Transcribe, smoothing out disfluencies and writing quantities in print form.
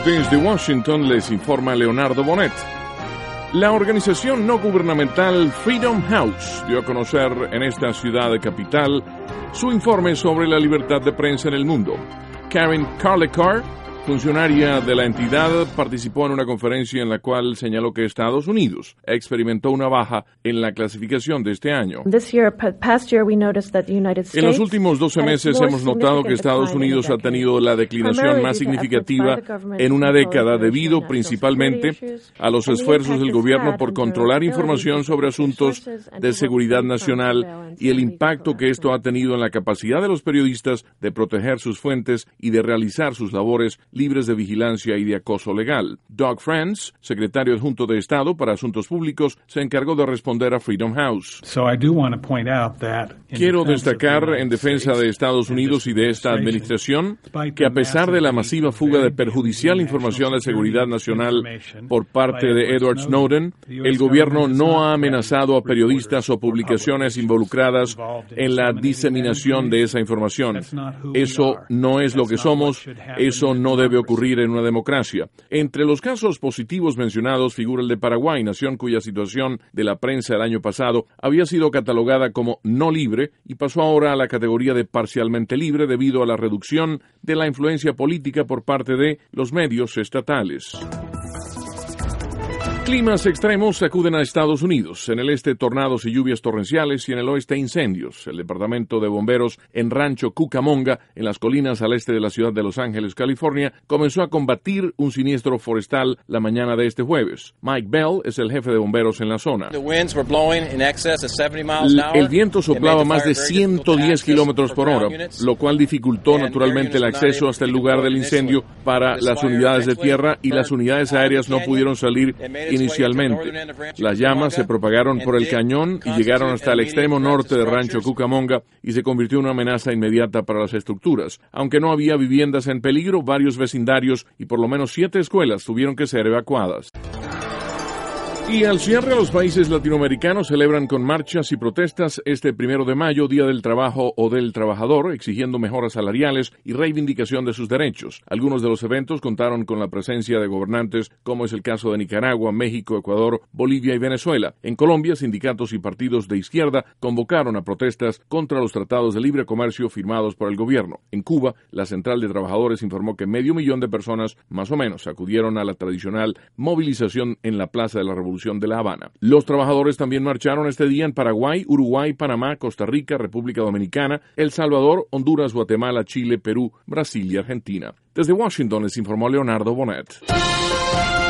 Desde Washington les informa Leonardo Bonet. La organización no gubernamental Freedom House dio a conocer en esta ciudad capital su informe sobre la libertad de prensa en el mundo. Karen Carlecar, funcionaria de la entidad, participó en una conferencia en la cual señaló que Estados Unidos experimentó una baja en la clasificación de este año. En los últimos 12 meses hemos notado que Estados Unidos ha tenido la declinación más significativa en una década debido principalmente a los esfuerzos del gobierno por controlar información sobre asuntos de seguridad nacional y el impacto que esto ha tenido en la capacidad de los periodistas de proteger sus fuentes y de realizar sus labores libres de vigilancia y de acoso legal. Doug Franz, secretario adjunto de Estado para Asuntos Públicos, se encargó de responder a Freedom House. Quiero destacar, en defensa de Estados Unidos y de esta administración, que a pesar de la masiva fuga de perjudicial información de seguridad nacional por parte de Edward Snowden, el gobierno no ha amenazado a periodistas o publicaciones involucradas en la diseminación de esa información. Eso no es lo que somos, eso no debe ocurrir en una democracia. Entre los casos positivos mencionados figura el de Paraguay, nación cuya situación de la prensa el año pasado había sido catalogada como no libre y pasó ahora a la categoría de parcialmente libre debido a la reducción de la influencia política por parte de los medios estatales. Climas extremos sacuden a Estados Unidos. En el este, tornados y lluvias torrenciales y en el oeste, incendios. El Departamento de Bomberos en Rancho Cucamonga, en las colinas al este de la ciudad de Los Ángeles, California, comenzó a combatir un siniestro forestal la mañana de este jueves. Mike Bell es el jefe de bomberos en la zona. El viento soplaba más de 110 kilómetros por hora, lo cual dificultó naturalmente el acceso hasta el lugar del incendio para las unidades de tierra y las unidades aéreas no pudieron salir inicialmente. Las llamas se propagaron por el cañón y llegaron hasta el extremo norte de Rancho Cucamonga y se convirtió en una amenaza inmediata para las estructuras. Aunque no había viviendas en peligro, varios vecindarios y por lo menos 7 escuelas tuvieron que ser evacuadas. Y al cierre, los países latinoamericanos celebran con marchas y protestas este 1 de mayo, Día del Trabajo o del Trabajador, exigiendo mejoras salariales y reivindicación de sus derechos. Algunos de los eventos contaron con la presencia de gobernantes, como es el caso de Nicaragua, México, Ecuador, Bolivia y Venezuela. En Colombia, sindicatos y partidos de izquierda convocaron a protestas contra los tratados de libre comercio firmados por el gobierno. En Cuba, la Central de Trabajadores informó que 500,000 de personas, más o menos, acudieron a la tradicional movilización en la Plaza de la Revolución de La Habana. Los trabajadores también marcharon este día en Paraguay, Uruguay, Panamá, Costa Rica, República Dominicana, El Salvador, Honduras, Guatemala, Chile, Perú, Brasil y Argentina. Desde Washington les informó Leonardo Bonet.